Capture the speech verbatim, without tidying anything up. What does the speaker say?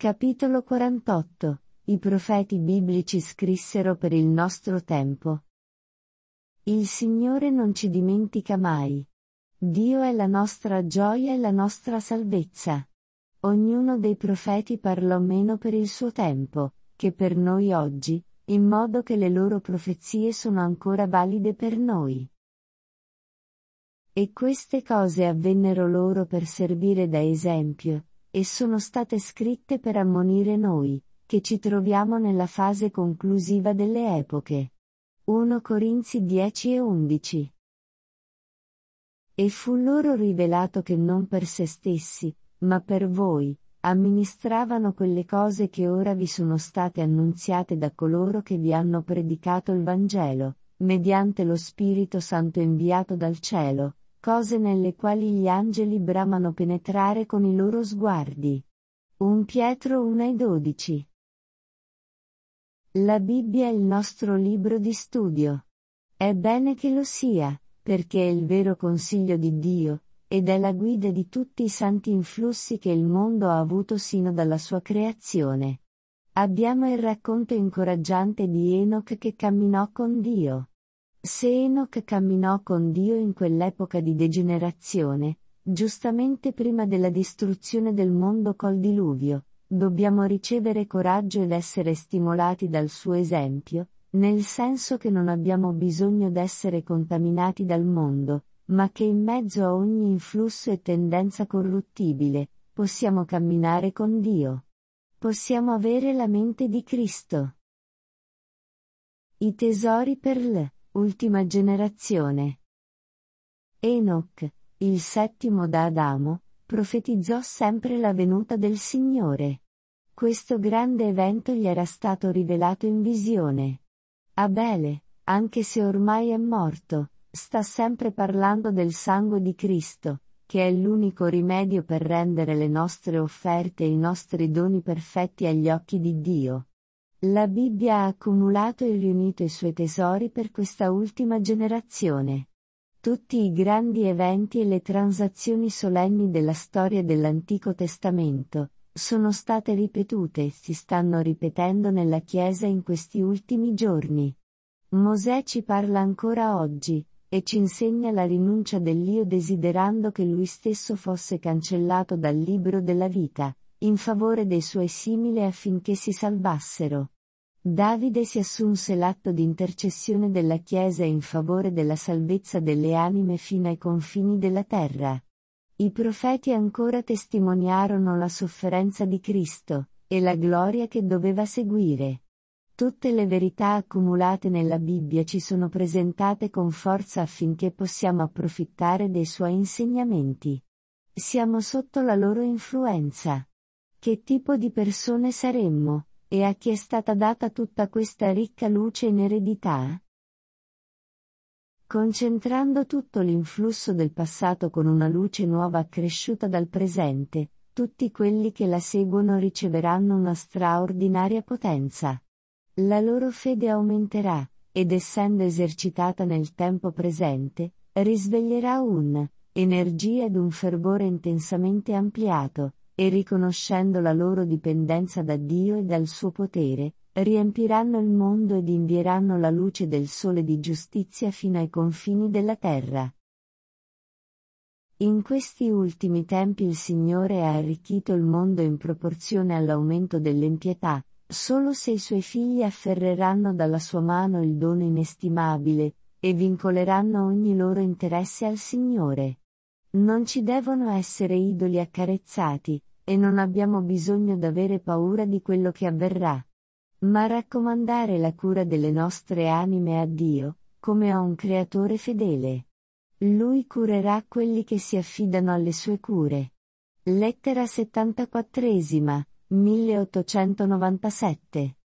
Capitolo quarantotto. I profeti biblici scrissero per il nostro tempo. Il Signore non ci dimentica mai. Dio è la nostra gioia e la nostra salvezza. Ognuno dei profeti parlò meno per il suo tempo, che per noi oggi, in modo che le loro profezie sono ancora valide per noi. E queste cose avvennero loro per servire da esempio, e sono state scritte per ammonire noi, che ci troviamo nella fase conclusiva delle epoche. primo Corinzi dieci e undici. E fu loro rivelato che non per se stessi, ma per voi, amministravano quelle cose che ora vi sono state annunziate da coloro che vi hanno predicato il Vangelo, mediante lo Spirito Santo inviato dal cielo, cose nelle quali gli angeli bramano penetrare con i loro sguardi. primo Pietro uno e dodici. La Bibbia è il nostro libro di studio. È bene che lo sia, perché è il vero consiglio di Dio, ed è la guida di tutti i santi influssi che il mondo ha avuto sino dalla sua creazione. Abbiamo il racconto incoraggiante di Enoch che camminò con Dio. Se Enoch camminò con Dio in quell'epoca di degenerazione, giustamente prima della distruzione del mondo col diluvio, dobbiamo ricevere coraggio ed essere stimolati dal suo esempio, nel senso che non abbiamo bisogno d'essere contaminati dal mondo, ma che in mezzo a ogni influsso e tendenza corruttibile, possiamo camminare con Dio. Possiamo avere la mente di Cristo. I tesori per l'ultima generazione. Enoch, il settimo da Adamo, profetizzò sempre la venuta del Signore. Questo grande evento gli era stato rivelato in visione. Abele, anche se ormai è morto, sta sempre parlando del sangue di Cristo, che è l'unico rimedio per rendere le nostre offerte e i nostri doni perfetti agli occhi di Dio. La Bibbia ha accumulato e riunito i suoi tesori per questa ultima generazione. Tutti i grandi eventi e le transazioni solenni della storia dell'Antico Testamento sono state ripetute e si stanno ripetendo nella Chiesa in questi ultimi giorni. Mosè ci parla ancora oggi, e ci insegna la rinuncia dell'Io desiderando che lui stesso fosse cancellato dal libro della vita, in favore dei suoi simili affinché si salvassero. Davide si assunse l'atto di intercessione della Chiesa in favore della salvezza delle anime fino ai confini della terra. I profeti ancora testimoniarono la sofferenza di Cristo, e la gloria che doveva seguire. Tutte le verità accumulate nella Bibbia ci sono presentate con forza affinché possiamo approfittare dei suoi insegnamenti. Siamo sotto la loro influenza. Che tipo di persone saremmo? E a chi è stata data tutta questa ricca luce in eredità? Concentrando tutto l'influsso del passato con una luce nuova accresciuta dal presente, tutti quelli che la seguono riceveranno una straordinaria potenza. La loro fede aumenterà, ed essendo esercitata nel tempo presente, risveglierà un'energia ed un fervore intensamente ampliato, e riconoscendo la loro dipendenza da Dio e dal suo potere, riempiranno il mondo ed invieranno la luce del sole di giustizia fino ai confini della terra. In questi ultimi tempi il Signore ha arricchito il mondo in proporzione all'aumento dell'impietà, solo se i suoi figli afferreranno dalla sua mano il dono inestimabile, e vincoleranno ogni loro interesse al Signore. Non ci devono essere idoli accarezzati, e non abbiamo bisogno d'avere paura di quello che avverrà. Ma raccomandare la cura delle nostre anime a Dio, come a un Creatore fedele. Lui curerà quelli che si affidano alle sue cure. Lettera settantaquattresima, milleottocentonovantasette.